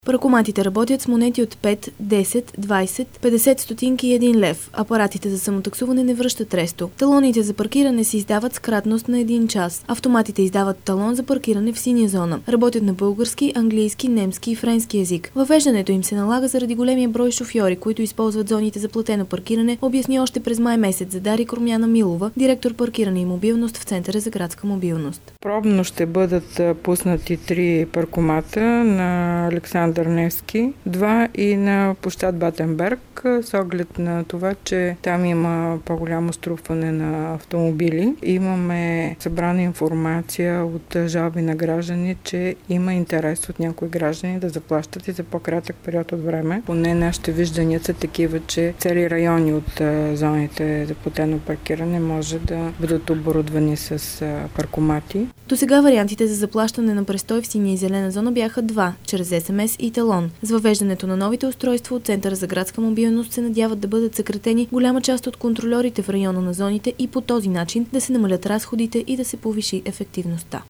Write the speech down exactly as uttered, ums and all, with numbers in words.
Паркоматите работят с монети от пет, десет, двайсет, петдесет стотинки и един лев. Апаратите за самотаксуване не връщат ресто. Талоните за паркиране се издават с кратност на един час. Автоматите издават талон за паркиране в синя зона. Работят на български, английски, немски и френски език. Въвеждането им се налага заради големия брой шофьори, които използват зоните за платено паркиране, обясни още през май месец за Дарик Румяна Милова, директор паркиране и мобилност в Центъра за градска мобилност. Пробно ще бъдат пуснати три паркомата на Александър Невски, два и на площад Батенберг, с оглед на това, че там има по-голямо струпване на автомобили. Имаме събрана информация от жалби на граждани, че има интерес от някои граждани да заплащат и за по-кратък период от време. Поне нашите виждания са такива, че цели райони от зоните за платено паркиране може да бъдат оборудвани с паркомати. До сега вариантите за заплащане на престой в синя и зелена зона бяха два, чрез ес ем ес и талон. С въвеждането на новите устройства от Центъра за градска мобилност се надяват да бъдат съкратени голяма част от контрольорите в района на зоните и по този начин да се намалят разходите и да се повиши ефективността.